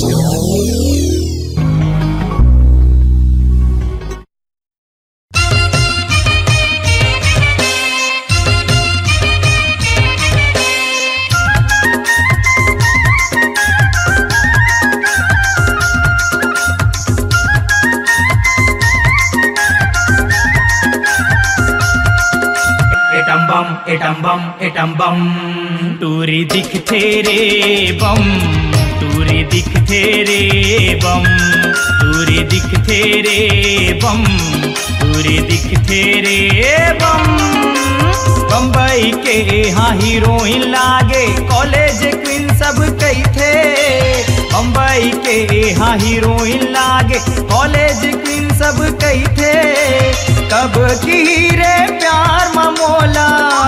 Atom bomb टूरी दिखते रे बम, टूरी दिखते रे बम, टूरी दिखते रे बम, टूरी दिखते रे बम। बम्बई के हाँ हीरोइन लागे कॉलेज क्वीन सब कई थे। बम्बई के हाँ हीरोइन लागे कॉलेज क्वीन सब कई थे। कब की रे प्यार ममोला,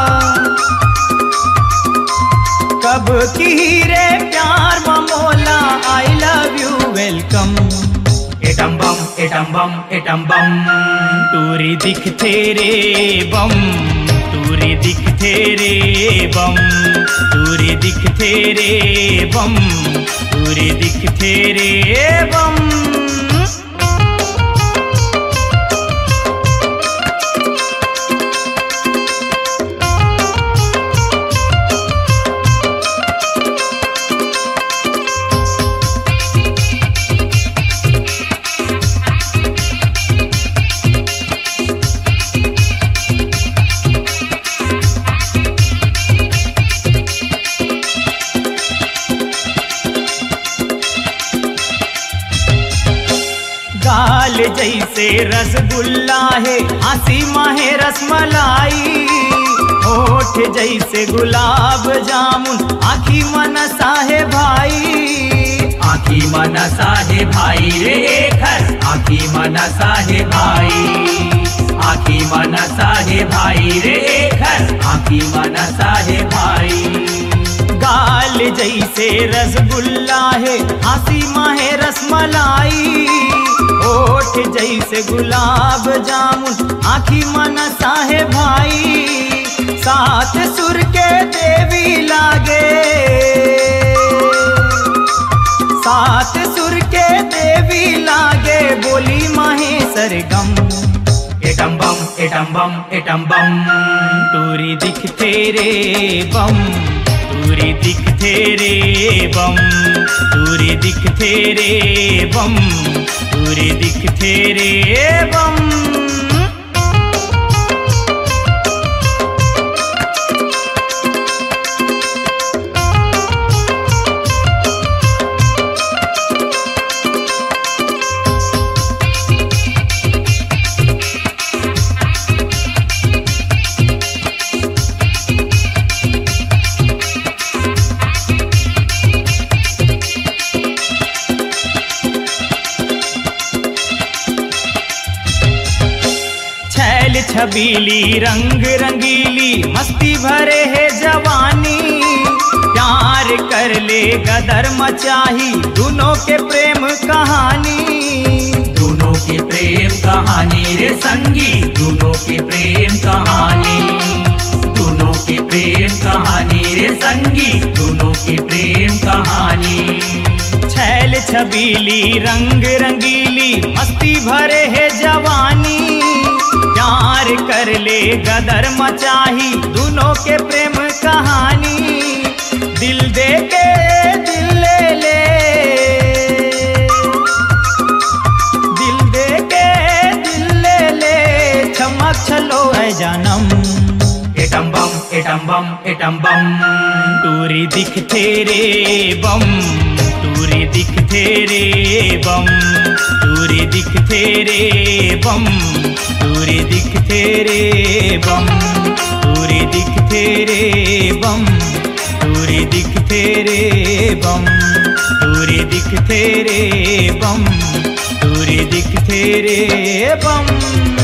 कब की रे प्यार ममोला, I love you welcome. Atom bomb atom bomb atom bomb टूरी दिखते रे बम, टूरी दिखते रे बम, टूरी दिखते रे बम, टूरी दिखते रे बम। गाल जैसे रसगुल्ला है, हंसी माहे रसमलाई। होठ जैसे गुलाब जामुन, आँखी मनसा है भाई। आँखी मनसा है भाई रे घर, आँखी मनसा है भाई। आँखी मनसा है भाई रे घर, आँखी मनसा है भाई। गाल जैसे रसगुल्ला है, हंसी माहे रसमलाई। होठ जैसे गुलाब जामुन, आँखी मनसा है भाई। सात सुर के देवी लागे, सात सुर के देवी लागे, बोली माहे सरगम। Atom bomb atom bomb atom bomb टूरी दिखते रे बम, टूरी दिखते रे बम, टूरी दिखते रे बम, टूरी दिखते रे बम। छबीली रंग रंगीली, मस्ती भरे है जवानी। प्यार कर ले गदर मचाही, दोनों के प्रेम कहानी। दोनों के प्रेम कहानी रे संगी, दोनों के प्रेम कहानी। दोनों के प्रेम कहानी रे संगी, दोनों के प्रेम कहानी। छैल छबीली रंग रंगीली, मस्ती भरे है जवानी। प्यार कर ले गदर मचाही, दोनों के प्रेम कहानी। दिल दे के दिल ले ले, दिल दे के दिल ले ले, चमक चलो है जानम। Atom bomb atom bomb atom bomb टूरी दिखते रे बम, टूरी दिखते रे बम, टूरी दिखते रे बम, टूरी दिखते रे बम, टूरी दिखते रे बम, टूरी दिखते रे बम, टूरी दिखते रे बम, टूरी दिखते रे बम।